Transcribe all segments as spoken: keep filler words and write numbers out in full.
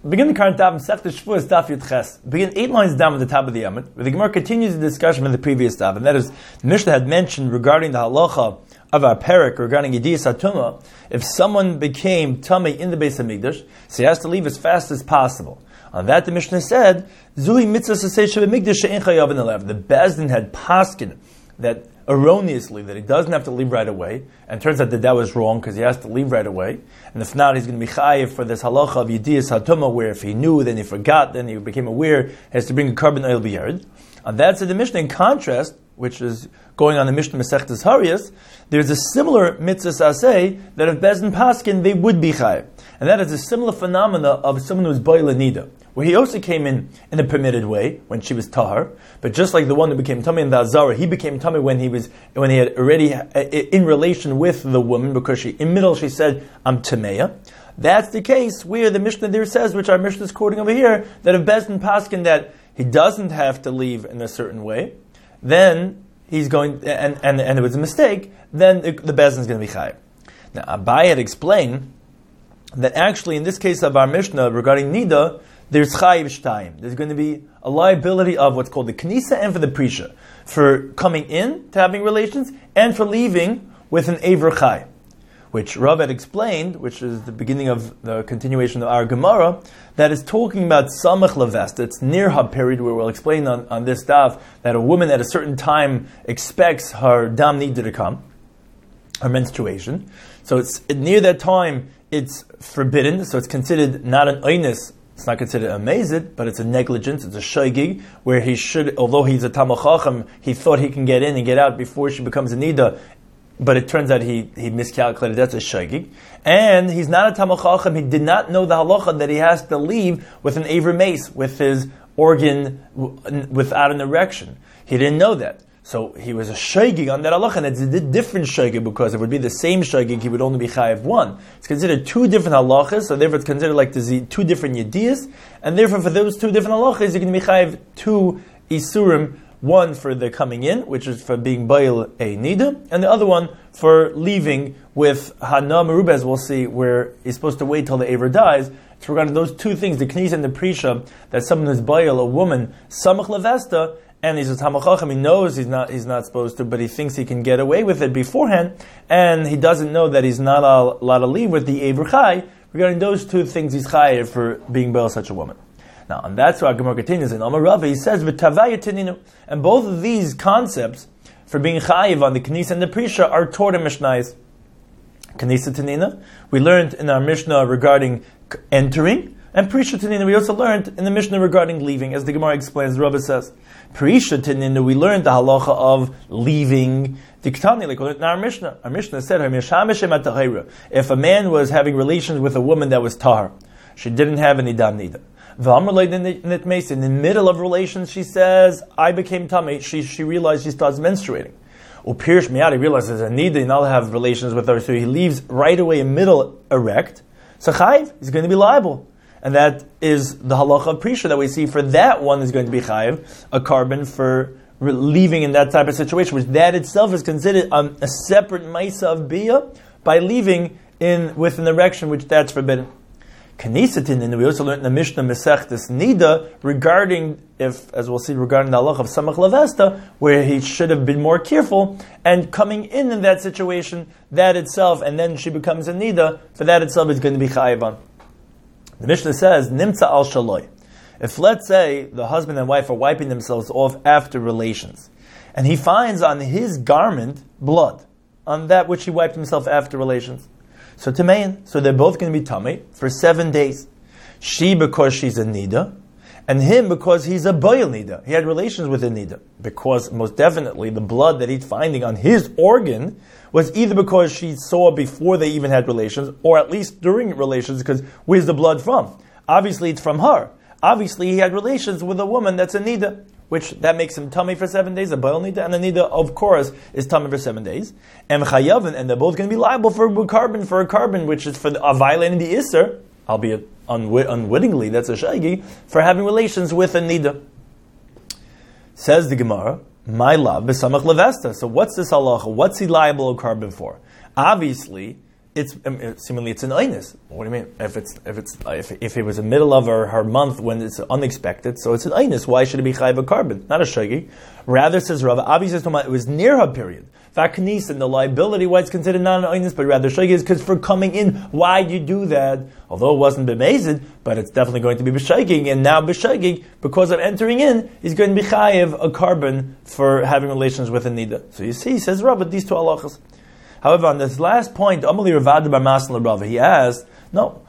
Begin the current daf, Masechta Shvuos, daf Yud Ches. Begin eight lines down at the top of the Yamud, where the Gemara continues the discussion from the previous daf, and that is, the Mishnah had mentioned regarding the halacha of our parak, regarding Yediyas HaTumah, if someone became Tamei in the Beis HaMikdash, so he has to leave as fast as possible. On that, the Mishnah said, Zui mitzvah sasei shebemikdash she'en chayavin alev. The Beis Din had paskin that erroneously that he doesn't have to leave right away, and it turns out that that was wrong because he has to leave right away, and if not, he's going to be chayiv for this halacha of Yediyas HaTumah, where if he knew, then he forgot, then he became aware, he has to bring a carbon oil biyard. And that's the Mishnah. In contrast, which is going on the Mishnah Masechtas Hariyas, there's a similar mitzvah saseh that if Beis Din paskin, they would be chayiv, and that is a similar phenomena of someone who's boil nida, where he also came in in a permitted way when she was tahar, but just like the one who became tummy in the Azara, he became tummy when he was when he had already in relation with the woman, because she in middle she said I'm tameya. That's the case where the Mishnah there says, which our Mishnah is quoting over here, that if Beis Din paskin that he doesn't have to leave in a certain way, then he's going and and, and it was a mistake, then the, the Beis Din is going to be chayiv. Now Abai had explained that actually in this case of our Mishnah regarding nida, there's chayiv shtayim. There's going to be a liability of what's called the knisa and for the prisha, for coming in to having relations and for leaving with an aver chay, which Rav had explained, which is the beginning of the continuation of our Gemara, that is talking about samach levest. It's near her period where we'll explain on, on this daf that a woman at a certain time expects her dam nida to come, her menstruation. So it's near that time. It's forbidden. So it's considered not an oinus. It's not considered a mazid, but it's a negligence, it's a shaygig, where he should, although he's a Talmid Chacham, he thought he can get in and get out before she becomes a nida, but it turns out he, he miscalculated. That's a shaygig. And he's not a Talmid Chacham, he did not know the halacha that he has to leave with an aver mace, with his organ w- without an erection. He didn't know that. So he was a shaygig on that halacha, and it's a different shaygig, because if it would be the same shaygig, he would only be chayiv one. It's considered two different halachas, so therefore it's considered like the two different yediyas, and therefore for those two different halachas, you're going to be chayiv two isurim, one for the coming in, which is for being bail a nida, and the other one for leaving with hana merubah, as we'll see, where he's supposed to wait till the aver dies. It's regarding those two things, the knis and the prisha, that someone who's bail, a woman, samach levesta, and he's a Talmid Chacham, he knows he's not he's not supposed to, but he thinks he can get away with it beforehand, and he doesn't know that he's not allowed to leave with the Aver Chai. Regarding those two things, he's chayiv for being bail such a woman. Now, and that's why our Gemara continues in Amar Rava. He says, "V'tavaya tininu," and both of these concepts for being chayiv on the Knis and the Prisha are taught in Mishnayos. Knisa tinina, we learned in our Mishnah regarding entering. And Prisha Tanina, we also learned in the Mishnah regarding leaving, as the Gemara explains, the Rava says. Prisha Tanina, we learned the halacha of leaving. Diktani, like we learned in our Mishnah. Our Mishnah said, if a man was having relations with a woman that was tahar, she didn't have any dam nida. In the middle of relations, she says, I became tamei. She she realized she starts menstruating. Upirish miyad, he realizes a nida, and I'll have relations with her, so he leaves right away in middle erect. So chayiv, he's going to be liable. And that is the halacha of prisha that we see. For that one is going to be chayiv, a carbon for leaving in that type of situation, which that itself is considered um, a separate maisa of biyah by leaving in with an erection, which that's forbidden. Kanisatin, and we also learned in the Mishnah Masechtas Nida regarding, if as we'll see regarding the halacha of samach levesta, where he should have been more careful and coming in in that situation, that itself, and then she becomes a nida, for that itself is going to be chayiv on. The Mishnah says, Nimtza al shaloi. If, let's say, the husband and wife are wiping themselves off after relations, and he finds on his garment blood, on that which he wiped himself after relations. So Tamein, so they're both going to be Tamei for seven days. She because she's a Nida, and him because he's a Boil Nida. He had relations with a Nida. Because most definitely the blood that he's finding on his organ was either because she saw before they even had relations, or at least during relations, because where's the blood from? Obviously it's from her. Obviously he had relations with a woman that's a Nida, which that makes him tummy for seven days, a Baal Nida, and the Nida, of course, is tummy for seven days. And Chayavin, and they're both going to be liable for a carbon, for a carbon, which is for the, uh, violating the Isser, albeit unwi- unwittingly, that's a Shagi, for having relations with a Nida. Says the Gemara, my love, besamach levesta. So what's this halacha? What's he liable a carbon for? Obviously, it's um, seemingly it's an einus. What do you mean? If it's if it's if if it was the middle of her, her month when it's unexpected, so it's an einus. Why should it be chayiv a carbon? Not a shagi. Rather, says Rava, obviously it was near her period. Vaknis and the liability, why it's considered not an einus, but rather shagi is because for coming in. Why do you do that? Although it wasn't b'mezid, but it's definitely going to be b'shagig, and now b'shagig, because of entering in, he's going to be chayiv a carbon for having relations with a nida. So you see, says Rava, these two halachas. However, on this last point, Amali Ravada bar Masan Rava, he asked, no,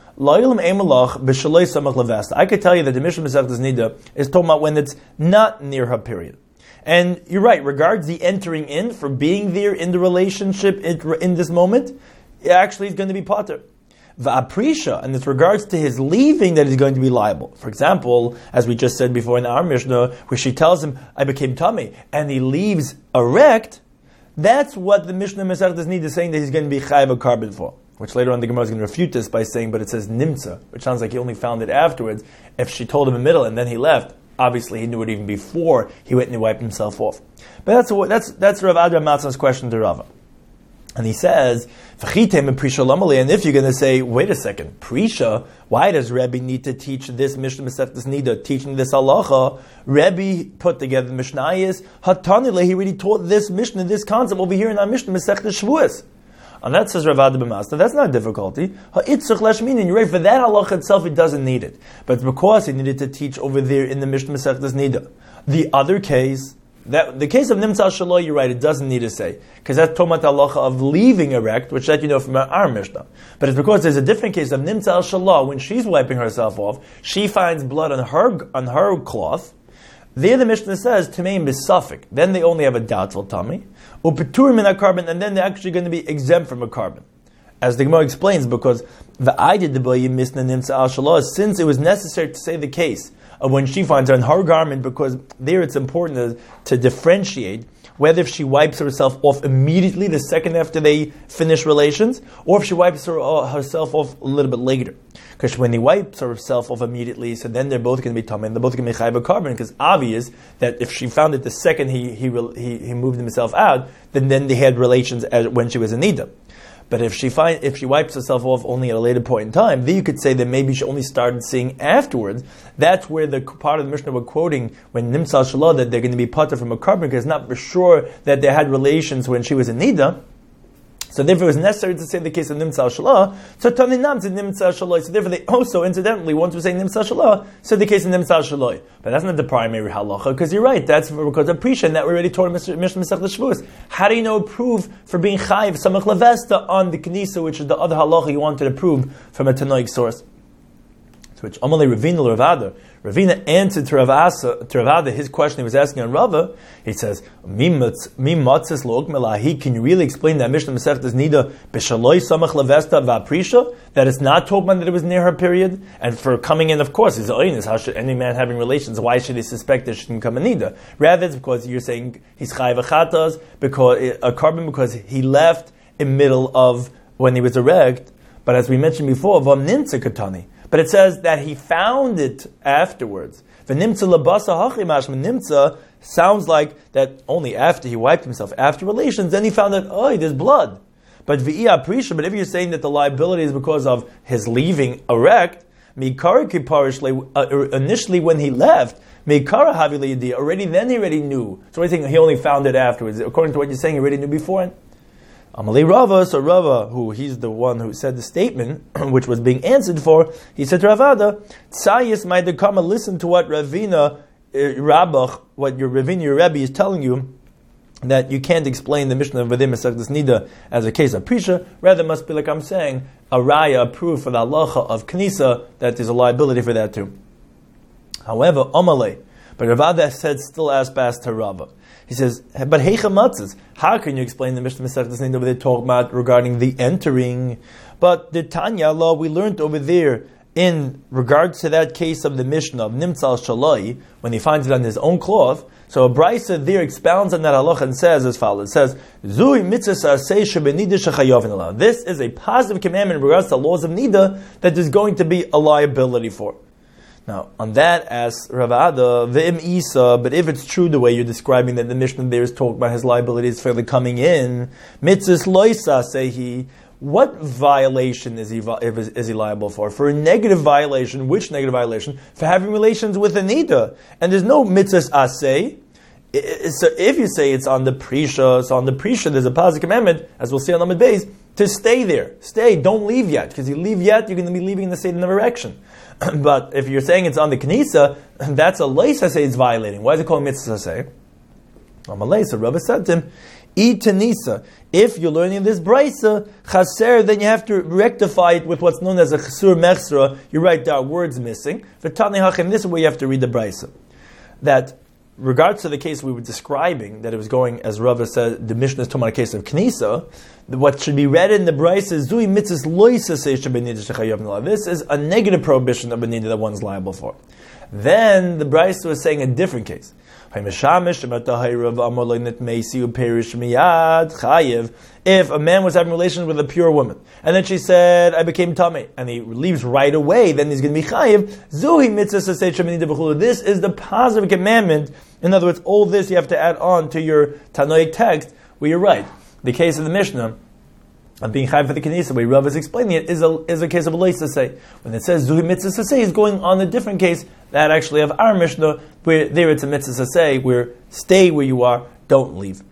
I could tell you that the Mishnah Masechtas Nida is talking about when it's not near her period. And you're right, regards the entering in, for being there in the relationship in this moment, it actually is going to be potter. Va'aprisha, and with regards to his leaving, that he's going to be liable. For example, as we just said before in our Mishnah, where she tells him, I became tummy, and he leaves erect, that's what the Mishnah Masechtas Nida is saying that he's going to be chayiv a carbon for. Which later on the Gemara is going to refute this by saying, but it says nimtza, which sounds like he only found it afterwards. If she told him in the middle and then he left, obviously he knew it even before he went and he wiped himself off. But that's that's that's Rav Adra Matzah's question to Rava. And he says, and if you're going to say, wait a second, Prisha, why does Rebbe need to teach this Mishnah Masechtas Nida, teaching this halacha? Rebbe put together the Mishnayos, Hatanile, he really taught this Mishnah, this concept over here in our Mishnah Masechtas Shavuos. And that says Rav Adra B'Masna, that's not a difficulty. Ha'itzuch lashminin, you're right, for that halacha itself, it doesn't need it. But it's because he needed to teach over there in the Mishnah Masechtas Nida. The other case, that the case of Nimtza Shaloi, you're right, it doesn't need to say. Because that's Tomat halacha of leaving erect, which that you know from our Mishnah. But it's because there's a different case of Nimtza Shaloi, when she's wiping herself off, she finds blood on her on her cloth. There the Mishnah says, Tameim b'safik. Then they only have a doubtful tummy. Upeturim in a carbon, and then they're actually going to be exempt from a carbon. As the Gemara explains, because the idea since it was necessary to say the case of when she finds her in her garment, because there it's important to, to differentiate whether if she wipes herself off immediately the second after they finish relations, or if she wipes her, uh, herself off a little bit later. Because when he wipes herself off immediately, so then they're both going to be tummy, and they're both going to be chayiv a carbon, because obvious that if she found it the second he he he, he moved himself out, then, then they had relations as, when she was in nida. But if she find, if she wipes herself off only at a later point in time, then you could say that maybe she only started seeing afterwards. That's where the part of the Mishnah we're quoting when Nimtzal Shalah that they're going to be pater from a carbon, because it's not for sure that they had relations when she was in nida. So therefore it was necessary to say the case of Nimtzal Shalah. So Tani Nam said Nimtzal Shalah. So therefore they also, incidentally, once we say Nimtzal Shalah, said the case of Nimtzal Shalah. But that's not the primary halacha, because you're right, that's because of Prisha, and that we already taught in Mishnah Masechtas Shavuos. How do you know proof for being chayiv samach levesta on the Knisa, which is the other halacha you wanted to prove from a Tanoic source? To which Amalei Ravina Ravada, Ravina answered to Rav Asa, to Rav Ada, his question he was asking on Rava. He says, Mi matzis lo ukmelahi, can you really explain that Mishnah Masechtas Nida b'shaloi samach levesta v'aprisha, that it's not talking about that it was near her period? And for coming in, of course, is oinus. How should any man having relations, why should he suspect that she didn't come in Nida? Rather, it's because you're saying he's chayiv achatas, because a carbon, because he left in middle of when he was erect. But as we mentioned before, vam nimtza katani. But it says that he found it afterwards. The nimtza labasa hachimashma nimtza sounds like that only after he wiped himself, after relations, then he found that, oh, there's blood. But v'ia prisha, but if you're saying that the liability is because of his leaving erect, mikara kiparish, initially when he left, mikara havili, already then he already knew. So I think he only found it afterwards. According to what you're saying, he already knew before. Amalei Rava, so Rava, who he's the one who said the statement, which was being answered for, he said to Ravada, Tzayis Maidakama, listen to what Ravina, uh, Rabach, what your Ravina, your Rebbe is telling you, that you can't explain the Mishnah of Vadim Masechtas Nida as a case of Prisha, rather must be like I'm saying, a raya, a proof for the halacha of Knisa, that there's a liability for that too. However, Amalei, but Ravada said, still asked back to Rava. He says, but heicha matzes, how can you explain the Mishnah Masechtas Nida where they talk about regarding the entering? But the Tanya law we learned over there in regards to that case of the Mishnah of Nimtzal Shalai, when he finds it on his own cloth. So a Brisa there expounds on that halacha and says as follows. It says, Zui mitzvah aseh shebenida shechayovin alav. This is a positive commandment in regards to the laws of Nida that there's going to be a liability for. Now, on that, asks Rav Ada, V'im Isa, but if it's true the way you're describing that the Mishnah there is talking about his liabilities for the coming in, mitzvahs loisa, say he, what violation is he is, is he liable for? For a negative violation. Which negative violation? For having relations with a nida. And there's no mitzvahs aseh. So if you say it's on the prisha, so on the prisha there's a positive commandment, as we'll see on Lamed Beis, to stay there. Stay, don't leave yet. Because you leave yet, you're going to be leaving in the state of erection. But if you're saying it's on the knisa, that's a leis aseh it's violating. Why is it called mitzvah aseh? On a leis, Rabbi said to him, Itanisa. If you're learning this brisa, chaser, then you have to rectify it with what's known as a chesur mechsra. You're right, there are words missing. For Tani Hachem, this is where you have to read the brisa. That, regards to the case we were describing, that it was going, as Rava said, the Mishnah is talking about a case of knisa, what should be read in the brisa is, Zui mitzvahs loisa seisha benida shechayav. This is a negative prohibition of benida that one's liable for. Then, the brisa was saying a different case. If a man was having relations with a pure woman, and then she said, I became tamei, and he leaves right away, then he's going to be chayiv. This is the positive commandment. In other words, all this you have to add on to your Tanoic text, where you're right. The case of the Mishnah, of being chayiv for the Knisa, where Rav is explaining it, is a, is a case of a leis aseh. When it says Zuhi mitzvah aseh, is going on a different case, that actually of our Mishnah, where there it's a mitzvah aseh, where stay where you are, don't leave.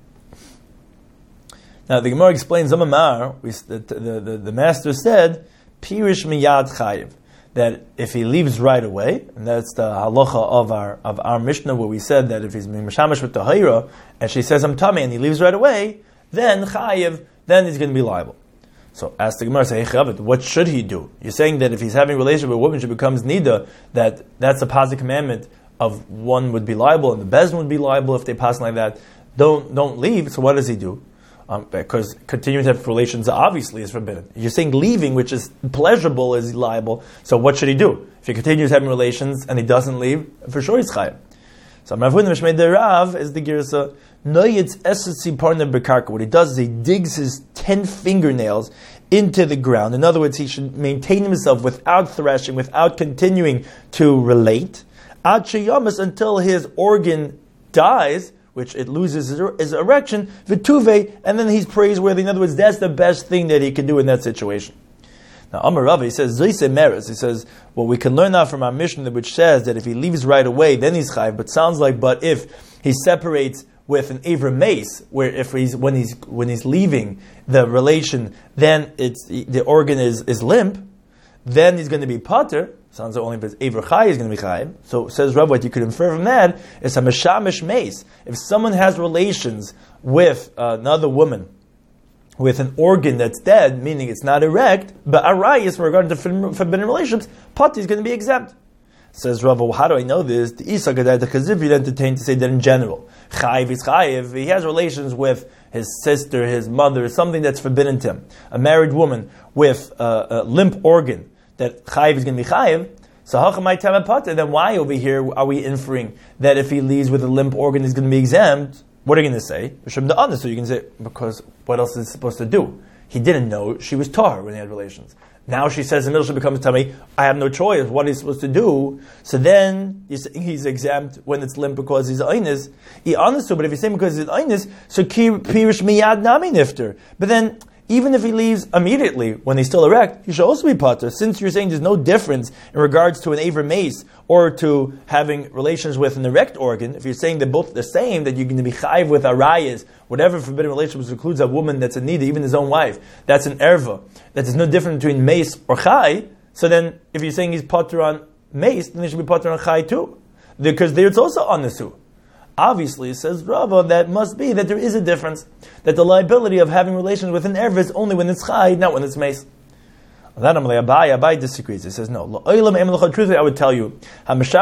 Now the Gemara explains, Zamamar, the, the, the, the master said, Pirish miyad chayiv, that if he leaves right away, and that's the halacha of our of our Mishnah, where we said that if he's mishamash with tahira, and she says I'm tamei, and he leaves right away, then chayiv, then he's going to be liable. So ask the Gemara, say, hey, what should he do? You're saying that if he's having a relationship with a woman, she becomes nida, that that's a positive commandment of one would be liable, and the bezin would be liable if they pass like that. Don't don't leave. So what does he do? Um, because continuing to have relations obviously is forbidden. You're saying leaving, which is pleasurable, is liable. So what should he do? If he continues having relations and he doesn't leave, for sure he's chayav. So Mavun Mishmei de Rav is the girsa. Noyitz esesi parna bekarka. What he does is he digs his ten fingernails into the ground. In other words, he should maintain himself without threshing, without continuing to relate, ad sheyamas, until his organ dies, which it loses his, his erection, v'tuve, and then he's praiseworthy. In other words, that's the best thing that he can do in that situation. Now, Amar Rava, he says, Zoyse Meres, he says, well, we can learn now from our Mishnah, which says that if he leaves right away, then he's chayiv, but sounds like, but if he separates with an Aver mace, where if he's, when he's, when he's leaving the relation, then it's, the organ is, is limp, then he's going to be pater. Sounds like only if it's Aver Chai is going to be chayiv. So says Rav, what you could infer from that is a meshamish mace. If someone has relations with uh, another woman, with an organ that's dead, meaning it's not erect, but arayis, regarding to forbidden relationships, pati is going to be exempt. Says Rav, well, how do I know this? The Isa Gadai, the Chazif, you'd entertain to say that in general. Chayiv is chayiv. He has relations with his sister, his mother, something that's forbidden to him. A married woman with uh, a limp organ, that chayiv is going to be chayiv. So hachamai tamapata. Then why over here are we inferring that if he leaves with a limp organ, he's going to be exempt? What are you going to say? So you can say, because what else is he supposed to do? He didn't know she was tahor when they had relations. Now she says the middle becomes tummy. I have no choice. What is he supposed to do? So then you're saying he's exempt when it's limp because he's einis. He honest, but if you're saying because he's einis, so pirish miyad nami nifter. But then, even if he leaves immediately when he's still erect, he should also be pater. Since you're saying there's no difference in regards to an Aver mace or to having relations with an erect organ, if you're saying they're both the same, that you're going to be chayiv with arayas, whatever forbidden relationship includes a woman that's a nida, even his own wife, that's an erva, that there's no difference between mace or chai, so then if you're saying he's pater on mace, then he should be pater on chai too. Because there it's also on the su. Obviously, says Rava, that must be that there is a difference. That the liability of having relations with an erva is only when it's chai, not when it's mace. That Amalei Abai, Abai disagrees. He says, no. Truthfully, I would tell you, let's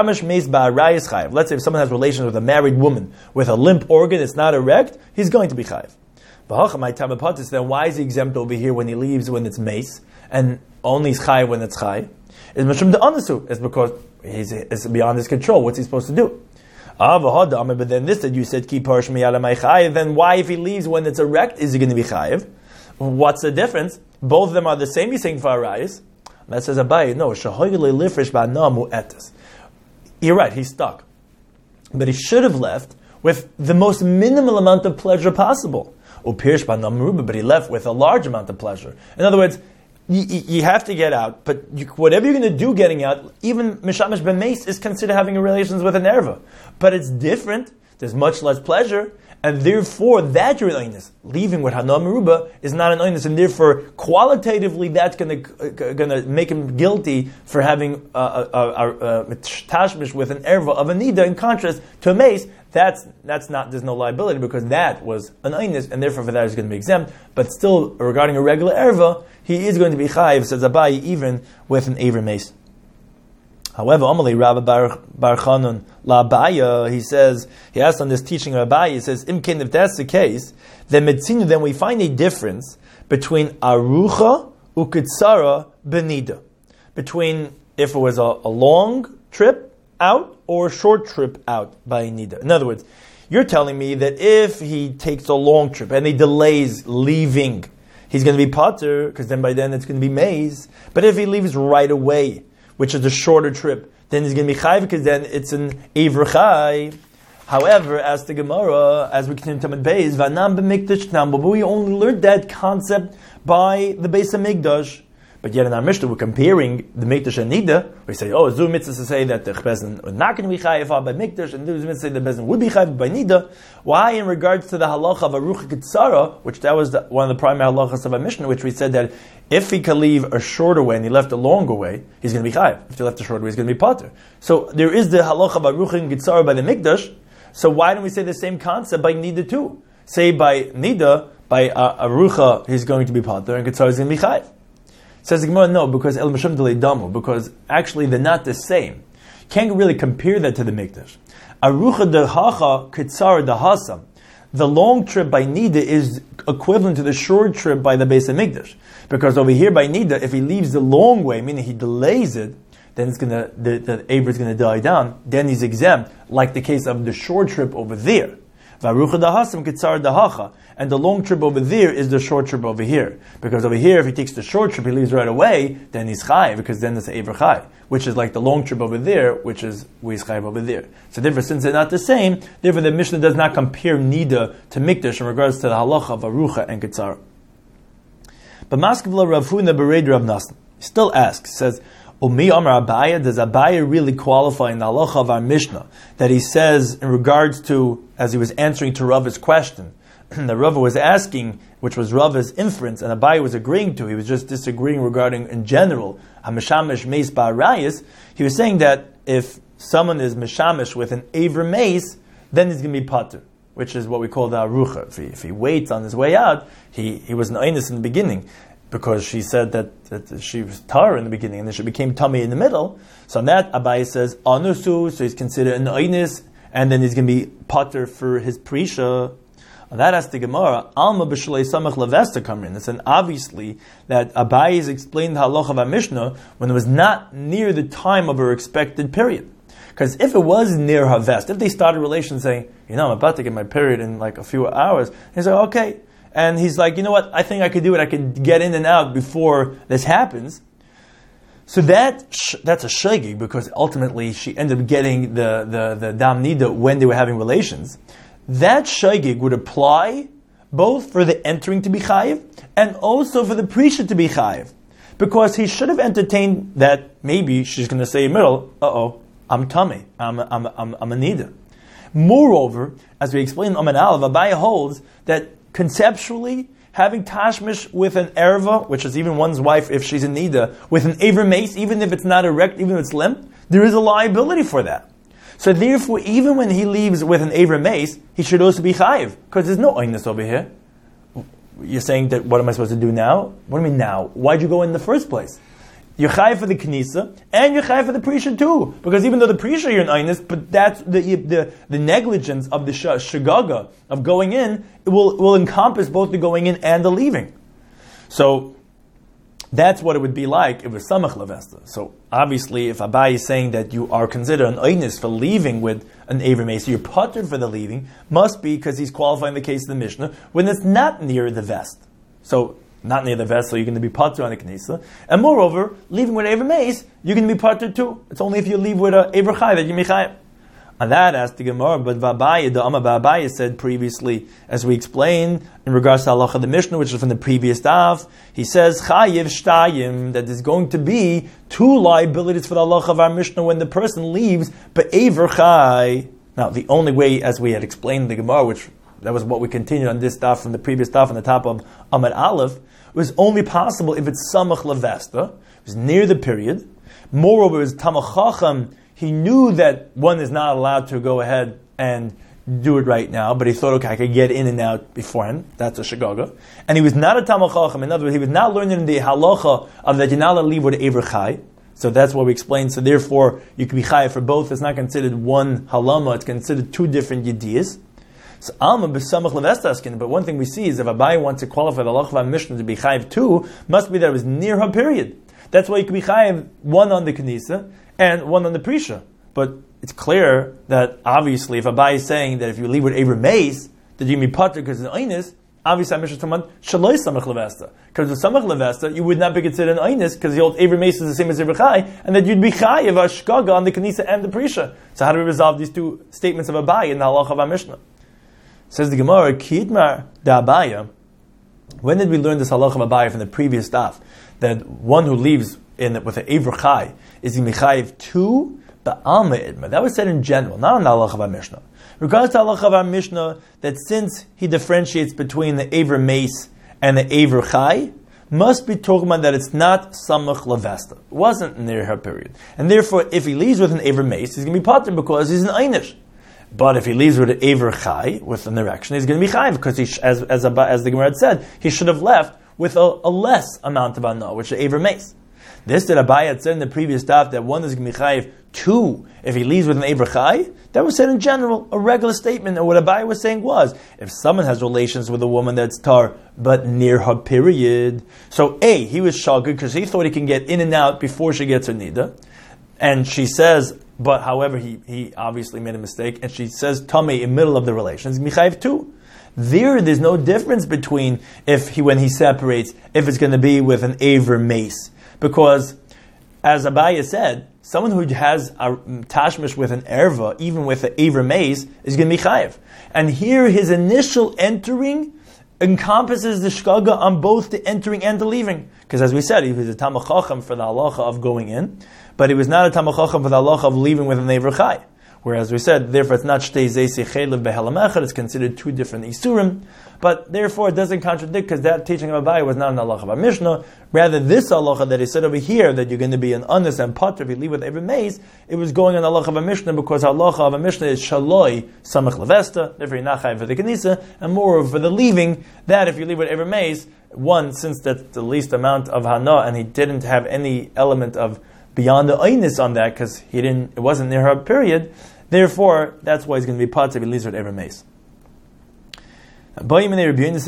say if someone has relations with a married woman with a limp organ, it's not erect, he's going to be chayiv. Then why is he exempt over here when he leaves when it's mace, and only is chayiv when it's chai? It's because he's, it's beyond his control. What's he supposed to do? But then this that you said, then why if he leaves when it's erect, is he going to be chayiv? What's the difference? Both of them are the same. He's saying for arayis. That says Abai, no. You're right. He's stuck, but he should have left with the most minimal amount of pleasure possible. upirsh b'hanam meruba, but he left with a large amount of pleasure. In other words, you, you have to get out, but you, whatever you're going to do getting out, even Mishamash ben Meis is considered having relations with an erva. But it's different, there's much less pleasure, and therefore that your oinus, leaving with Hanam Meruba, is not an oinus, and therefore qualitatively that's going to uh, going to make him guilty for having a uh, uh, uh, tashmish with an erva of a nida. In contrast to a mace, that's that's not, there's no liability because that was an oinus, and therefore for that is going to be exempt. But still, regarding a regular erva, he is going to be chayiv, says Abaye, even with an aver mace. However, Amalei Rabbi Bar, Bar Chanun La Abaye, he says, he asked on this teaching of Abaye, he says, Imkin, if that's the case, then Metzinu, then we find a difference between Arucha Ukitsara Benida. Between if it was a, a long trip out or a short trip out by Nida. In other words, you're telling me that if he takes a long trip and he delays leaving, he's going to be Pater, because then by then it's going to be Maze. But if he leaves right away, which is a shorter trip, then he's going to be chayv because then it's an Eivr Chai. However, as the Gemara, as we continue to Tamid Beis, Vanam b'mikdash tam, but we only learned that concept by the Beis HaMikdash. But yet in our Mishnah, we're comparing the Mikdash and Nida. We say, oh, Zu mitzvah to say that the Chesed is not going to be chayv by Mikdash, and Zu mitzvah to say the Chesed would be chayv by Nida. Why, in regards to the halacha of Arucha Kitsara, which that was the, one of the primary halachas of our Mishnah, which we said that if he could leave a shorter way and he left a longer way, he's going to be chayv. If he left a shorter way, he's going to be pater. So there is the halacha of Arucha Kitsara by the Mikdash. So why don't we say the same concept by Nida too? Say by Nida, by uh, Arucha, he's going to be pater, and Kitsara is going to be chayv. Says the Gemara, no, because El Masham Delei Damu, because actually they're not the same. You can't really compare that to the Mikdash. Arucha de Hacha Kitsar de Hasam. The long trip by Nida is equivalent to the short trip by the Beis HaMikdash. Because over here by Nida, if he leaves the long way, meaning he delays it, then it's gonna the, the Aver is going to die down, then he's exempt, like the case of the short trip over there. Varucha da hasam kitzar da hacha, and the long trip over there is the short trip over here. Because over here, if he takes the short trip, he leaves right away, then he's chai, because then it's Eivr chai, which is like the long trip over there, which is we chai over there. So therefore, since they're not the same, therefore the Mishnah does not compare Nida to Mikdash in regards to the halacha of Arucha and Kitzar. But Maskevla Rav Huna Bered Rav Nassan still asks, says, Umi Amar Abaye, does Abaye really qualify in the halacha of our Mishnah that he says in regards to, as he was answering to Rava's question, that Rava was asking, which was Rava's inference, and Abaye was agreeing to, he was just disagreeing regarding in general, Hamishamish Meis Ba'arayis, he was saying that if someone is Mishamish with an Aver Meis, then he's going to be Pater, which is what we call the Arucha. If he, if he waits on his way out, he, he was an Einus in the beginning, because she said that, that she was tar in the beginning, and then she became tummy in the middle. So on that, Abaye says, Anusu, so he's considered an Einus, and then he's going to be Pater for his Prisha. On that has the Gemara, Alma b'shalei samach levesta come in. It's an obviously that Abaye has explained the halacha of our Mishnah when it was not near the time of her expected period. Because if it was near her vest, if they started relations saying, you know, I'm about to get my period in like a few hours, he's like, okay. And he's like, you know what, I think I could do it, I could get in and out before this happens. So that that's a shagig, because ultimately she ended up getting the, the, the dam nida when they were having relations. That shagig would apply both for the entering to be chayiv and also for the prisha to be chayiv. Because he should have entertained that maybe she's going to say in the middle, uh-oh, I'm tummy, I'm, I'm, I'm, I'm a nida. Moreover, as we explained in Aman Aleph, Abaye holds that conceptually, having tashmish with an erva, which is even one's wife if she's in nida, with an aver mace, even if it's not erect, even if it's limp, there is a liability for that. So therefore, even when he leaves with an aver mace, he should also be chayiv, because there's no oinus over here. You're saying that, what am I supposed to do now? What do you mean now? Why'd you go in the first place? You're chayiv for the knisa, and you're chayiv for the prisha too. Because even though the prisha you're in einus, but that's the the, the negligence of the shagaga of going in, it will, will encompass both the going in and the leaving. So that's what it would be like if it was samach levesta. So obviously, if Abaye is saying that you are considered an einus for leaving with an aver mace, so you're puttered for the leaving, must be because he's qualifying the case of the Mishnah when it's not near the vest. So not near the vessel, you're going to be pater on the knisa. And moreover, leaving with aver mace, you're going to be pater too. It's only if you leave with a aver chai that you may chai. On that, asked the Gemara, but Vabaya, the Amma Vabaya said previously, as we explained, in regards to halacha the Mishnah, which is from the previous daf, he says, Chayiv Shtayim, that there's going to be two liabilities for the halacha of our Mishnah when the person leaves, Be'ever Chai. Now, the only way, as we had explained in the Gemara, which that was what we continued on this daf from the previous daf on the top of Amud Aleph, was only possible if it's Samach Levesta, it was near the period. Moreover, it was Tamach Chacham. He knew that one is not allowed to go ahead and do it right now, but he thought, okay, I could get in and out beforehand. That's a shagaga. And he was not a Tamach Chacham. In other words, he was not learning the halacha of that you're not allowed to leave with Ever Chai. So that's what we explained. So therefore, you can be Chai for both. It's not considered one halama. It's considered two different yediyas. So Alma b'samach levestaskin. But one thing we see is if Abai wants to qualify the halacha of Mishnah to be Chayiv too, must be that it was near her period. That's why you can be Chayiv one on the Kenisa and one on the Prisha. But it's clear that obviously if Abai is saying that if you leave with Ever Mace, that you can be Pater because it's an Einis, obviously I'm Mishnah Taman Shaloi Samach Levesta. Because with Samach Levesta, you would not be considered an Einis because the old Ever Mace is the same as Ever Chai, and that you'd be Chayiv Ashkaga on the Kenisa and the Prisha. So how do we resolve these two statements of Abai in the halacha of our Mishnah? Says the Gemara, Kidmar da Abaya. When did we learn this halacha of Abaya from the previous daf? That one who leaves in with an Ever Chai is Yimechayiv two Ba'alma Idma. That was said in general, not on the halacha of our Mishnah. Regards to the halacha of our Mishnah, that since he differentiates between the Ever Mace and the Ever Chai, must be talking about that it's not Samach Levesta. It wasn't near her period. And therefore, if he leaves with an Ever Mace, he's going to be Pater because he's an Einish. But if he leaves with an Ever Chai, with an erection, he's going to be Chai, because he, as, as, as the Gemara had said, he should have left with a, a less amount of Anah, which is Ever Mace. This that Abai had said in the previous daf, that one is going to be Chai two if he leaves with an Ever Chai, that was said in general, a regular statement. And what Abai was saying was, if someone has relations with a woman that's tar, but near her period, so A, he was shagud because he thought he can get in and out before she gets her nida, and she says, but however, he, he obviously made a mistake, and she says Tomei in the middle of the relations, Michayiv too. There, there's no difference between if he, when he separates, if it's going to be with an Ever Mace. Because, as Abaya said, someone who has a tashmish with an erva, even with an Ever Mace, is going to be chayiv. And here, his initial entering encompasses the shkaga on both the entering and the leaving. Because as we said, he was a tamach chacham for the halacha of going in, but he was not a tamach chacham for the halacha of leaving with an Ever Chai. Whereas we said, therefore it's not shtei zeisi chelev behelamechad, it's considered two different isurim, but therefore it doesn't contradict, because that teaching of Abai was not an halacha of our Mishnah. Rather, this halacha that he said over here, that you're going to be an anis and pater if you leave with Ever Mace, it was going on halacha of a Mishnah, because halacha of a Mishnah is shaloi samach levesta, therefore you're not chayav for the kenisa, and moreover for the leaving, that if you leave with Ever Mace, one, since that's the least amount of hana, and he didn't have any element of beyond the aynis on that, because he didn't, it wasn't near her period. Therefore, that's why he's going to be pater if he leaves with Ever Mace. Where do you know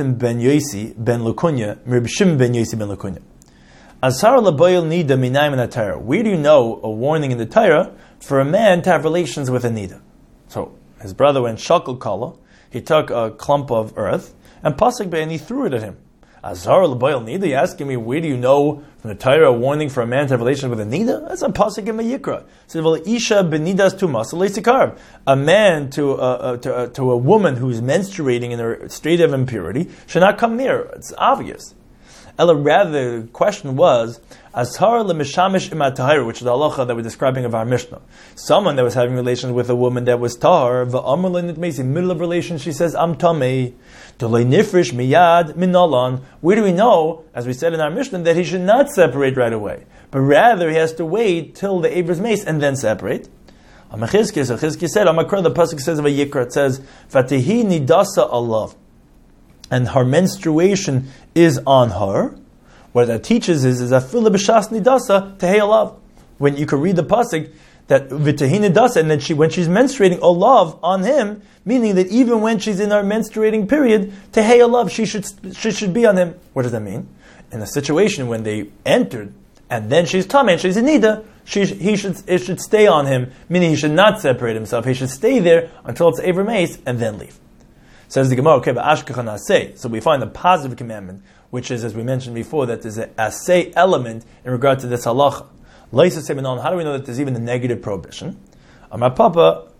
a warning in the Torah for a man to have relations with a nida? So his brother went shakal kala. He took a clump of earth and pasuk and he threw it at him. Azar l'boil nida. You're asking me, where do you know from the Torah a warning for a man to have relations with a nida? That's a pasuk in Vayikra. So well, isha benidas tumas leisikar. A man to, uh, uh, to, uh, to a woman who's menstruating in a state of impurity should not come near. It's obvious. Ella, rather, the question was, Azhar l'mishamish imat, which is the halacha that we're describing of our Mishnah. Someone that was having relations with a woman that was tahar, v'amr l'nitmeis, in the middle of relations, she says, Am tamei, d'lei nifrish miyad minalan. Where do we know, as we said in our Mishnah, that he should not separate right away, but rather he has to wait till the Eber's mace and then separate? Amachizkiya, so Chizkiya said, Amakra, the pasuk says of a Yikra, it says, Vatihi nidasa alav. And her menstruation is on her. What that teaches is is afila b'shas nidasa tehei alav. When you can read the pasuk that v'tehi nidasa, and then she when she's menstruating alav on him, meaning that even when she's in her menstruating period, tehei alav, she should she should be on him. What does that mean? In a situation when they entered and then she's tamei and she's in nida, she he should it should stay on him, meaning he should not separate himself. He should stay there until it's Ever Mace and then leave. Says the Gemara, okay, but ashkachan asay. So we find the positive commandment, which is, as we mentioned before, that there's an asay element in regard to this halacha. How do we know that there's even a negative prohibition? Amar Papa,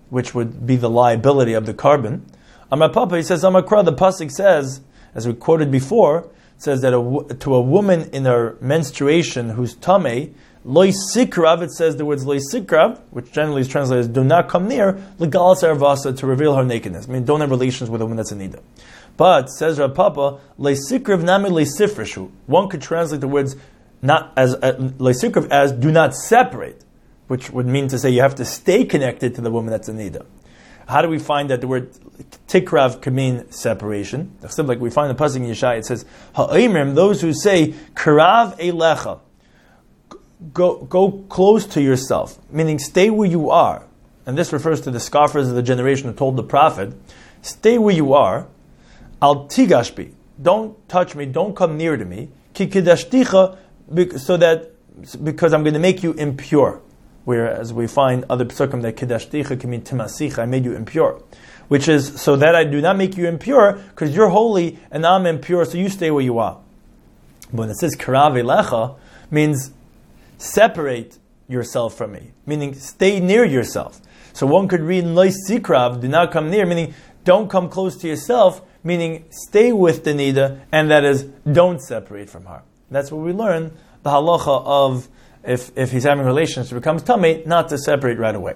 which would be the liability of the carbon. Amar Papa, he says, Amakra, the pasuk says, as we quoted before, says that a, to a woman in her menstruation who's tamei, loy sikrav, it says the words loy sikrav, which generally is translated as do not come near, legal sarvasa, to reveal her nakedness. I mean, don't have relations with a woman that's in nida. But, says Rav Papa, loy sikrav nami loy sifrishu. One could translate the words not as uh, loy sikrav as do not separate, which would mean to say you have to stay connected to the woman that's in nida. How do we find that the word tikrav can mean separation? Like we find the pasuk in Yeshaya, it says, ha'imrim, those who say, karav eilecha, go, go close to yourself, meaning stay where you are. And this refers to the scoffers of the generation who told the prophet, stay where you are, al tigashbi, don't touch me, don't come near to me, ki kidashticha, so that, because I'm going to make you impure. Whereas we find other psukim that kidashticha can mean timasicha, I made you impure. Which is, so that I do not make you impure, because you're holy and I'm impure, so you stay where you are. But when it says karav elecha, means separate yourself from me, meaning stay near yourself. So one could read loy sikrav, do not come near, meaning don't come close to yourself, meaning stay with the nida, and that is, don't separate from her. That's what we learn, the halacha of If if he's having relations, it becomes tamei, not to separate right away.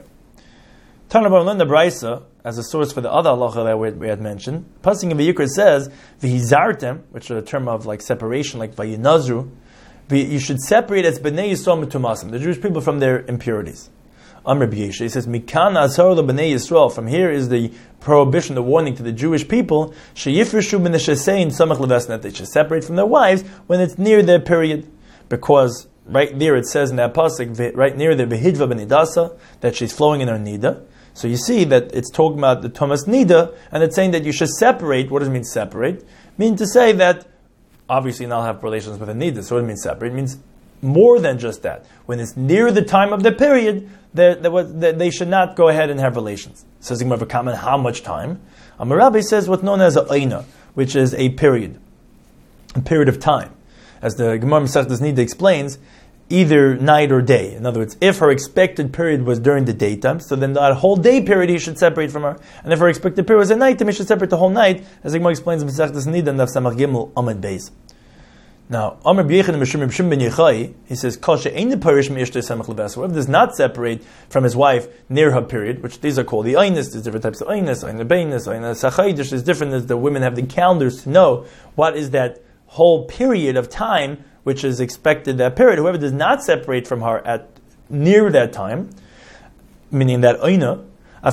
Tanabah learned the Brisa as a source for the other halacha that we, we had mentioned. Pasuk in Vayikra says, "V'hizartem," which is a term of like separation, like vayinazru. You should separate as bnei Yisrael mitumasim, the Jewish people, from their impurities. Amr b'yesha, he says, "Mikan azar bnei Yisrael." From here is the prohibition, the warning to the Jewish people: "Sheyifreshu b'neshasein samach levesnet," that they should separate from their wives when it's near their period, because right there it says in that pasuk, right near the Behidva Benidasa, that she's flowing in her nida. So you see that it's talking about the Thomas nida, and it's saying that you should separate. What does it mean separate? Mean to say that obviously not have relations with a nida. So what does it mean separate? It means more than just that. When it's near the time of the period, they, they, they should not go ahead and have relations. Says Gemara of a comment, how much time? Amar Rabbi says what's known as a aina, which is a period, a period of time. As the Gemara Masechtas Nida explains, either night or day. In other words, if her expected period was during the daytime, so then that whole day period he should separate from her. And if her expected period was at night, then he should separate the whole night, as the Gemara explains in Masechtas Nida and Daf Samach Gimel Amud Beis. Now, Amr B'Yechon Mishum Mishum Ben Yechai, he says, Kol she'ein parish me'ishtei samach leves. Whoever does not separate from his wife near her period, which these are called the Einis, there's different types of Einis, Einis Beinis, Einis Sachaidish, there's different, as the women have the calendars to know what is that whole period of time which is expected, that period. Whoever does not separate from her at near that time, meaning that Eina,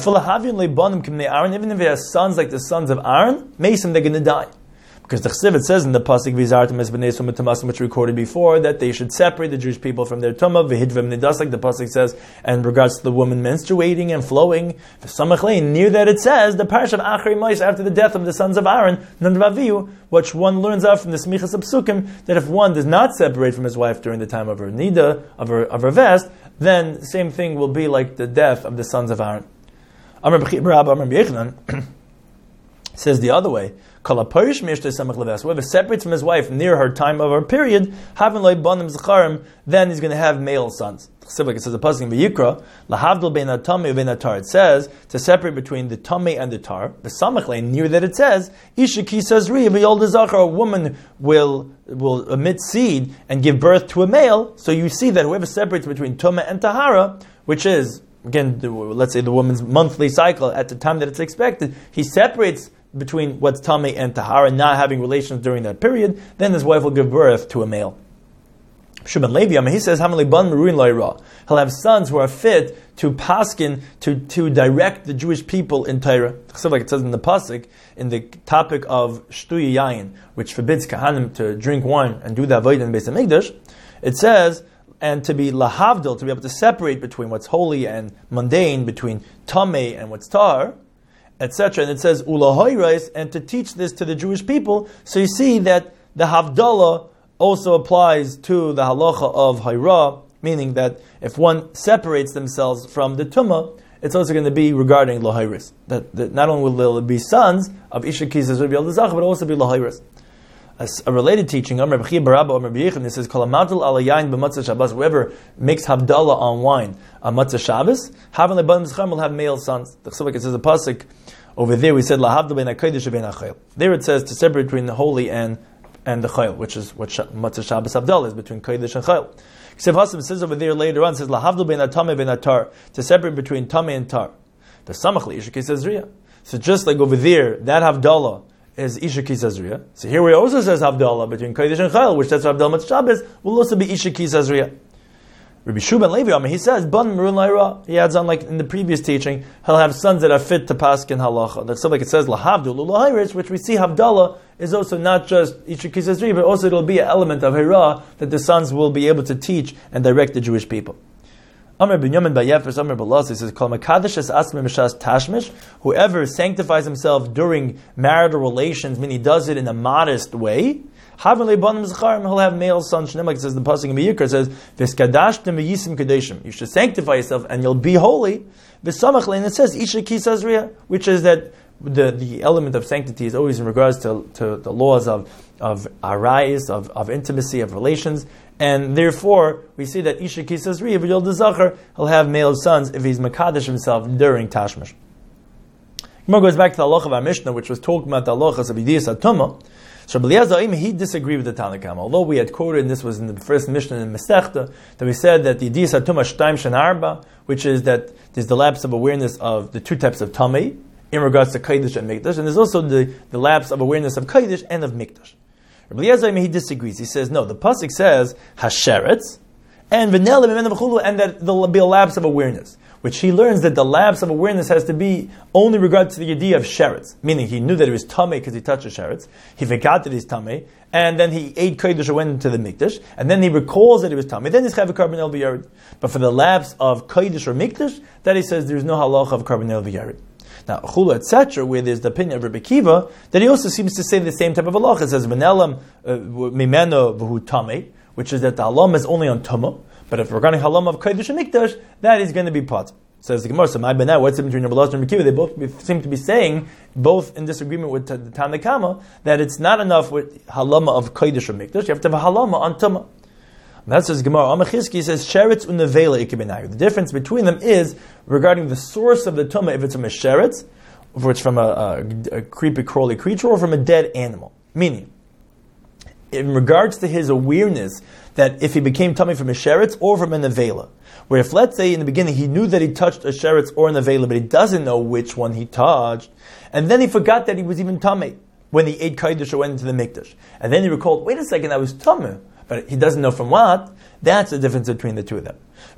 even if he has sons like the sons of Aaron, Mason, they're going to die. Because the Chsiv, it says in the Pasuk, Vizartem es b'nei sum mitumasim, which we recorded before, that they should separate the Jewish people from their tumah, v'hidvem nidas, like the Pasuk says, and in regards to the woman menstruating and flowing, near that it says, the parish of Achri Mois, after the death of the sons of Aaron, Nandvaviu, which one learns out from the Smichas of Psukim, that if one does not separate from his wife during the time of her nida, of her, of her vest, then the same thing will be like the death of the sons of Aaron. Amar B'chibra, Amar B'Yechanan, says the other way, whoever separates from his wife near her time of her period, then he's going to have male sons. Like it says the pasuk in Vayikra, lahavdil bein hatami uvein hatar. It says to separate between the tummy and the tar. The samach near that it says isha ki sazri v'yolda zachar. A woman will will emit seed and give birth to a male. So you see that whoever separates between tumah and tahara, which is again, let's say the woman's monthly cycle at the time that it's expected, he separates between what's tummy and tahara, not having relations during that period, then his wife will give birth to a male. Shimon Levi, I mean, he says, he'll have sons who are fit to paskin, to, to direct the Jewish people in Torah. Like it says in the pasuk, in the topic of shtuya yayin, which forbids kahanim to drink wine and do the avodah in Beis Hamikdash, it says, and to be lahavdil, to be able to separate between what's holy and mundane, between tamei and what's tar, et cetera. And it says ulahoirais, and to teach this to the Jewish people. So you see that the havdalah also applies to the halacha of hayra, meaning that if one separates themselves from the tumah, it's also going to be regarding lahoirais. That, that not only will there be sons of isha kisas Rabbi Elazar, but also be lahoirais. a, a related teaching, Amr B'chi Barabba, Amr B'yichin, it says, Kol ha'madl ala yain b'matzah Shabbos, whoever makes Havdalah on wine on Matzah Shabbos, having lebanim zchar will have male sons. The Chsuvik, it says a pasuk over there, we said, Lahavdal ben HaKodesh ben HaChayil. There it says to separate between the holy and and the Chayil, which is what Matzah Shabbos Havdalah is, between Kodesh and Chayil. Ksiv Hasim says over there later on, says, Lahavdal ben HaTameh ben HaTar, to separate between Tameh and Tar. The Samach Isha Ki Sazriya. So just like over there, that Havdalah is Isha Ki Sazriya. So here we also says Havdalah between Kodesh and Chayil, which that's Havdalah Matzah Shabbos, will also be Isha Ki Sazriya. Rabbi Shuban Levi, I mean, he says, Ban Merun Laira, he adds on like in the previous teaching, he'll have sons that are fit to Paskin Halacha. That's so like it says, Lahavdu, Lulahiris, which we see Havdalah is also not just Isha Ki Sazriya, but also it'll be an element of Hira that the sons will be able to teach and direct the Jewish people. Amr bin Yamin Bayefers, Amr Balas, he says, Kol Makadesh es Asmi Mishas Tashmish, whoever sanctifies himself during marital relations, meaning he does it in a modest way, he'll have male sons. Like it says the pasuk in Miyikra says, "V'skadashtem v'yisim kadeshim." You should sanctify yourself and you'll be holy. V'samach, and it says Isha Ki Sazriya, which is that the, the element of sanctity is always in regards to, to the laws of of arayis, of, of intimacy, of relations, and therefore we see that Isha Ki Sazriya v'yol dezachar, he'll have male sons if he's makadesh himself during Tashmish. Gemara goes back to the halacha of our Mishnah, which was talking about the halachas of Yidiyas Atumah. So Rabbi Eliezer, he disagreed with the Tanna Kama. Although we had quoted, and this was in the first Mishnah in Masechta, that we said that the Yidiyas Atumah Shtaim Shen Arba, which is that there's the lapse of awareness of the two types of Tamei in regards to Kodesh and Mikdash, and there's also the, the lapse of awareness of Kodesh and of Mikdash. Rabbi Eliezer, he disagrees. He says, no, the pasuk says Hasheretz and V'nelim and that there'll be a lapse of awareness, which he learns that the lapse of awareness has to be only regard to the idea of sheretz, meaning he knew that it was tamei because he touched the sheretz, he forgot that he's tamei, and then he ate kodesh or went into the mikdash, and then he recalls that he was tamei, then he's chayav karban el v'yared. But for the lapse of kodesh or mikdash, that he says there's no halacha of karban el v'yared. Now, chula et cetera, where there's the opinion of Rabbi Kiva, that he also seems to say the same type of halacha. It says v'nelam mimeno v'hu tamei, which is that the halam is only on tumah. But if regarding halam of kodesh and mikdash, that is going to be pot. Says the Gemara, so my benah, what's in between Rabbi Elazar and Rabbi Kiva? They both be, seem to be saying, both in disagreement with the Tanna Kama, that it's not enough with halama of kodesh or mikdash. You have to have a halama on tumah. That says Gemara. Amachizki says sheretz unavela ikebenayu. The difference between them is regarding the source of the tumah. If it's from a sheretz, if it's from a, a, a creepy crawly creature, or from a dead animal. Meaning, in regards to his awareness that if he became tummy from a sheretz or from an avela, where if let's say in the beginning he knew that he touched a sheretz or an avela, but he doesn't know which one he touched, and then he forgot that he was even tummy when he ate kodesh or went into the mikdash, and then he recalled, wait a second, I was tummy, but he doesn't know from what. That's the difference between the two of them.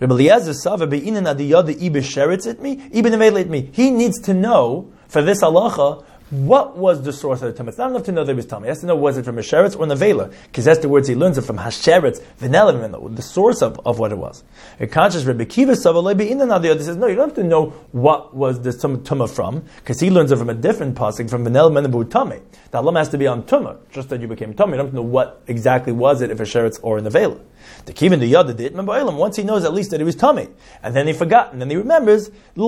He needs to know for this halacha what was the source of the tumah. It's not enough to know that it was tumah. He has to know, was it from a sheretz or nevela? Because that's the words he learns it from hasheretz, v'nelim, the source of, of what it was. A conscious Rebbe Kiva says, no, you don't have to know what was the tumah from, because he learns it from a different pasuk, from v'nelim and the tumah. The halam has to be on tumah, just that you became tumah. You don't have to know what exactly was it, if a sheretz or a nevela. The Kiva the Yada did, remember, once he knows at least that he was tummy, and then he forgot, and then he remembers, you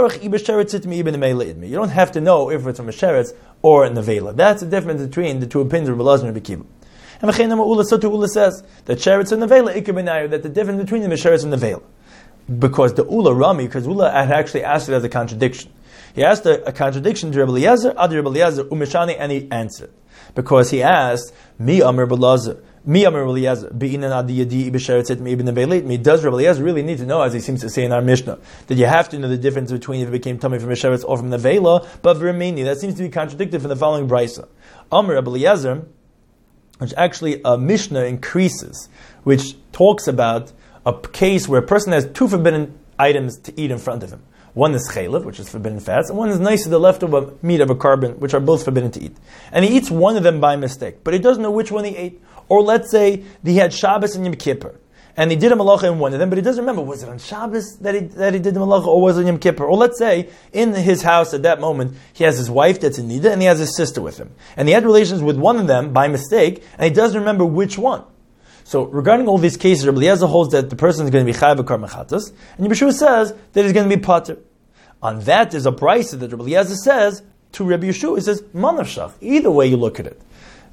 don't have to know if it's from a sheretz or a nevela. That's the difference between the two opinions of Rabbi Elazar and Rabbi Kiva. And so too Ula says that sheretz and nevela, that the difference between them is sheretz and nevela. Because the Ula Rami, because Ula had actually asked it as a contradiction. He asked a, a contradiction to Rabbi Eliezer, Adi Rabbi Eliezer, Umeshani, and he answered. Because he asked, Mi Amr Rabbi Eliezer, Mi Amr Rabbi Eliezer, Be'inan Adi Yadi Ibesheretzet Mi Ibn Nevelit Mi. Does Rabbi Eliezer really need to know, as he seems to say in our Mishnah, that you have to know the difference between if it became tummy from a sheretz or from Nevela, but V'Remeni, that seems to be contradicted from the following brisa. Amr Rabbi Eliezer, which actually a Mishnah increases, which talks about a case where a person has two forbidden items to eat in front of him. One is chaylev, which is forbidden fats, and one is nice, the leftover meat of a carbon, which are both forbidden to eat. And he eats one of them by mistake, but he doesn't know which one he ate. Or let's say he had Shabbos and Yom Kippur, and he did a malacha in one of them, but he doesn't remember, was it on Shabbos that he, that he did the malacha, or was it on Yom Kippur? Or let's say, in his house at that moment, he has his wife that's in Nida, and he has his sister with him. And he had relations with one of them by mistake, and he doesn't remember which one. So, regarding all these cases, Rabbi Eliezer holds that the person is going to be chayav v'kar mechatas, and Yeshua says that he's going to be pater. On that, there's a brisa that Rabbi Eliezer says to Rabbi Yeshua. He says, manavshach. Either way you look at it.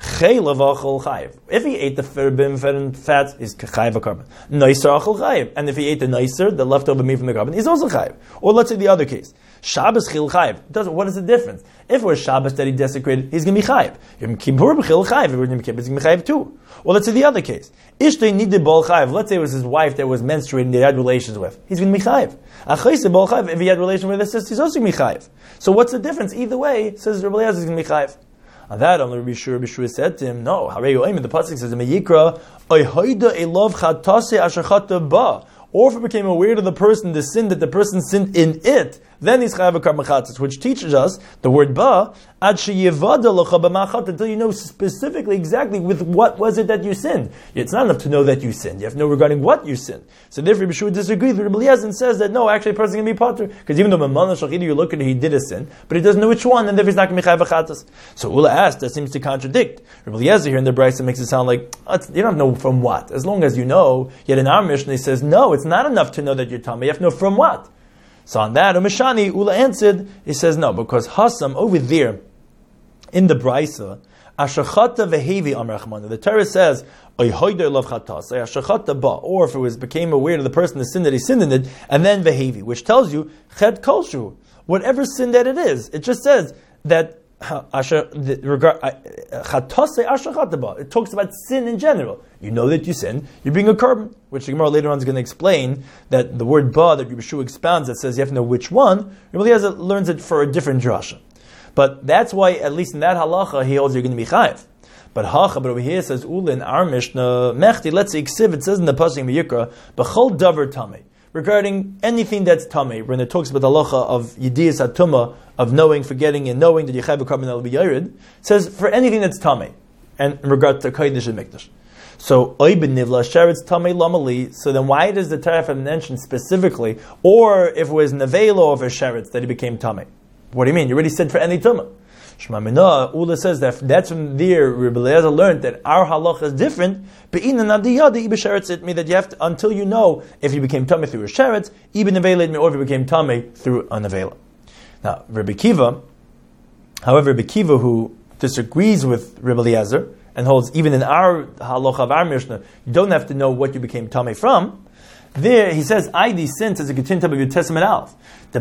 Chayla v'achol chayiv. If he ate the forbidden fat, he's chayiv a carbon. Nicer achol chayiv. And if he ate the nicer, the leftover meat from the carbon, he's also chayiv. Or let's say the other case. Shabbos chil chayiv. What is the difference? If it was Shabbos that he desecrated, he's going to be chayiv. Yom Kippur b'chil chayiv. If it was Yom Kippur, he's going to be chayiv too. Or let's say the other case. Ishtay nidid bol chayiv. Let's say it was his wife that was menstruating, that he had relations with. He's going to be chayiv. Achayse bol chayiv. If he had relations with his sister, he's also going to be chayiv. So what's the difference? Either way, says Rabbi Eliezer, he's going to be chayiv. On that, only Rabbi Shua, Rabbi Shua said to him, no, Harei Oim, the pasuk says in Yikra, Oy hoida elov chatase asher chata ba. Or if it became aware to the person the sin that the person sinned in it, then he's chayav a carbon chatzis, which teaches us the word ba ad sheyevada locha b'machat, until you know specifically exactly with what was it that you sinned. It's not enough to know that you sinned; you have to know regarding what you sinned. So therefore, Rabbi Shua disagrees with Rabbi Eliezer and says that no, actually, a person can be potter because even though mamana shachidi you look at it, he did a sin, but he doesn't know which one, and therefore he's not going to be chayav a chatzis. So Ula asked, that seems to contradict. Rabbi Eliezer here in the Brisa makes it sound like oh, you don't know from what, as long as you know. Yet in our Mishnah, he says no, it's not enough to know that you're tummy. You have to know from what. So on that, Umeshani, Ula answered, he says no, because Hasam over there in the Brisa, Ashachata vehevi amrachmana. The Torah says, Oyhoider lov chatas, Ashachata ba, or if it was became aware to the person the sin that he sinned in it, and then vehevi, which tells you chet kolshu, whatever sin that it is. It just says that it talks about sin in general. You know that you sin, you bring a carbon, which the Gemara later on is going to explain that the word ba that Yeshua expounds that says you have to know which one, Rabbi Eliezer learns it for a different drasha. But that's why, at least in that halacha, he holds you're going to be chayiv. But hacha, but over here it says ula in our Mishnah mechti. Let's say ksiv. It says in the pasuk Yikra b'chol davar tamei, regarding anything that's tamei, when it talks about the halacha of yediyas atuma, of knowing, forgetting, and knowing that you have a carbon that will be yared. It says for anything that's tamei, and in regard to kodesh and mikdash. So oy ben nivla sheretz tamei lamali. So then why does the Torah have mentioned specifically, or if it was nevelo of a sheretz that he became tamei? What do you mean? You already said for any tumah. Shema Minah, Ula says that that's from there Rabbi Eliezer learned that our halacha is different. But in another yadi, it means that you have to, until you know if you became tummy through a sheretz, even nevela, or if you became tummy through a nevela. Now, Rabbi Kiva, however, Rabbi Kiva who disagrees with Rabbi Eliezer and holds even in our halacha of our Mishnah, you don't have to know what you became tummy from. There, he says, I these sins as a continued of your testament alf. The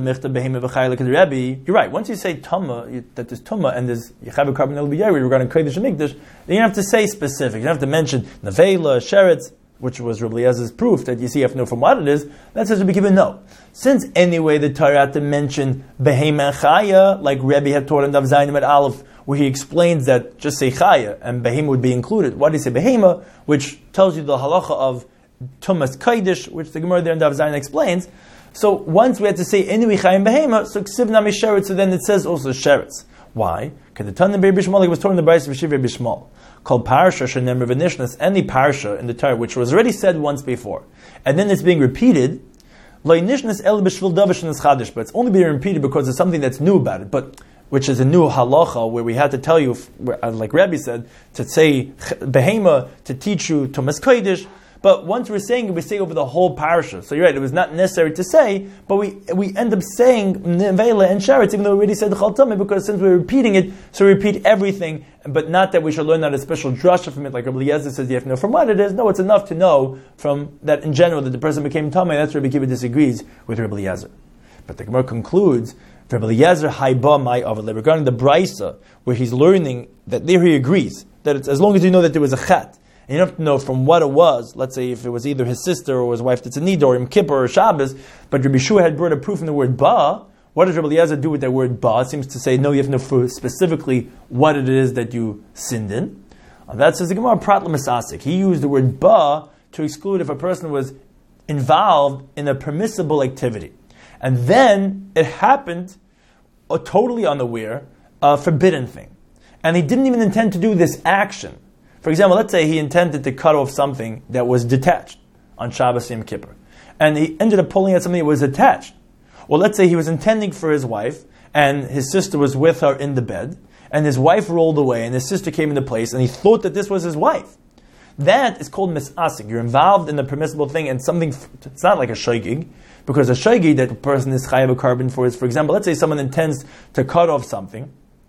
Rebbe, you're right. Once you say tama, that there's tuma and there's yechav carbon el b'yari regarding kodesh and mikdash, then you have to say specific. You don't have to mention nevela, sheretz, which was Rabbi Eliezer's proof that you see you have to know from what it is. That says Rabbi Kiva no. Since anyway the Torah had to mention behema and chaya, like Rebbe had taught in Daf Zayin at Aleph, where he explains that just say chaya and behema would be included. Why do you say behema, which tells you the halacha of Tumas Kaidish, which the Gemara there in Daf Zayin explains. So once we had to say anyway chayim behema, so ksiv nami sheretz, so then it says also sheretz. Why? Because the Tan Rebbe Bishmal, like was taught in the Brayis of Shiv Rebbe Bishmal, called parsha shenemar v'nishnas, any parsha in the Torah which was already said once before, and then it's being repeated. Lo nishnas el b'shvil davar shenas chadish, but it's only being repeated because there's something that's new about it, but which is a new halacha where we had to tell you, like Rebbe said, to say behema to teach you Tumas Kaidish. But once we're saying it, we say over the whole parasha. So you're right, it was not necessary to say, but we we end up saying nevela and sheretz, even though we already said the chal tamei, because since we're repeating it, so we repeat everything, but not that we should learn out a special drasha from it, like Rabbi Eliezer says you have to know from what it is. No, it's enough to know from that in general that the person became tamei. That's where Rabbi Kiva disagrees with Rabbi Eliezer. But the Gemara concludes, Rabbi Eliezer haiba mai avale, regarding the brisa, where he's learning that there he agrees, that it's as long as you know that there was a chat, and you don't have to know from what it was. Let's say if it was either his sister or his wife that's a nidor, or Yom Kippur or Shabbos, but Rabbi Shua had brought a proof in the word ba. What does Rabbi Eliezer do with that word ba? It seems to say, no, you have to know specifically what it is that you sinned in. And that says the Gemara, Prat L'Masasik. He used the word ba to exclude if a person was involved in a permissible activity. And then it happened, uh, totally unaware, a forbidden thing. And he didn't even intend to do this action. For example, let's say he intended to cut off something that was detached on Shabbos Yom Kippur, and he ended up pulling out something that was attached. Or let's say he was intending for his wife, and his sister was with her in the bed, and his wife rolled away, and his sister came into place, and he thought that this was his wife. That is called misasik. You're involved in a permissible thing, and something, it's not like a shaygig, because a shaygig that a person is chayav a carbon for is, for example, let's say someone intends to cut off something,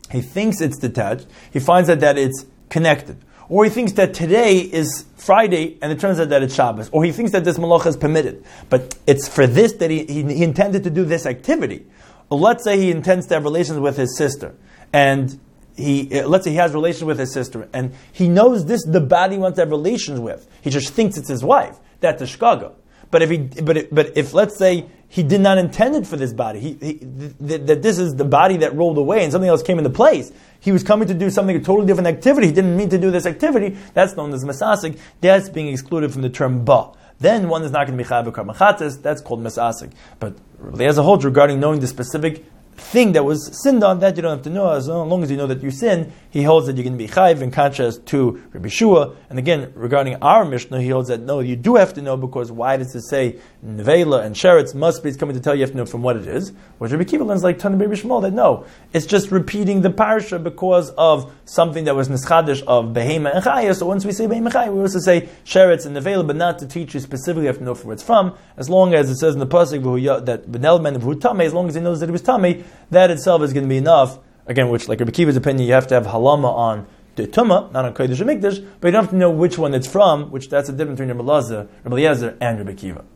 he thinks it's detached, he finds out that it's connected. Or he thinks that today is Friday, and it turns out that it's Shabbos. Or he thinks that this malacha is permitted. But it's for this that he, he, he intended to do this activity. Or let's say he intends to have relations with his sister. And he, uh, let's say he has relations with his sister. And he knows this is the body he wants to have relations with. He just thinks it's his wife. That's a shkaga. But if he, but if, but if let's say he did not intend it for this body, he, he, th- th- that this is the body that rolled away and something else came into place. He was coming to do something, a totally different activity. He didn't mean to do this activity. That's known as masasik. That's being excluded from the term ba. Then one is not going to be chayav b'kar machatzis. That's called masasik. But as a whole, regarding knowing the specific thing that was sinned on, that you don't have to know. As long as you know that you sin, he holds that you're going to be chayiv, in contrast to Rabbi Shua. And again, regarding our Mishnah, he holds that no, you do have to know, because why does it say nevela and sheretz must be? It's coming to tell you, you have to know from what it is. Which Rabbi Kiva learns like Tana Rabbi Shmuel that no, it's just repeating the parsha because of something that was nischadish of behema and chaya. So once we say behema and chaya, we also say sheretz and nevela, but not to teach you specifically. You have to know from where it's from. As long as it says in the pasuk that benel men of tamei, as long as he knows that he was tamei, that itself is going to be enough. Again, which, like Rabbi Kiva's opinion, you have to have halama on the tumah, not on kodesh and mikdash, but you don't have to know which one it's from, which that's the difference between Rabbi Elazar, Rabbi Eliezer, and Rabbi Kiva.